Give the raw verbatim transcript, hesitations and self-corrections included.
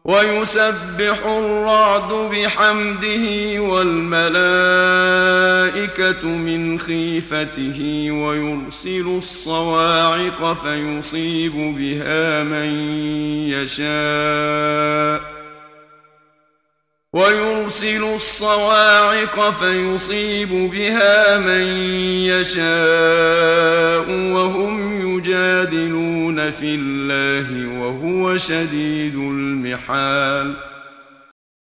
ويسبح الرعد بحمده والملائكة من خيفته ويرسل الصواعق فيصيب بها من يشاء ويرسل الصواعق فيصيب بها من يشاء وهم يجادلون في الله وهو شديد المحال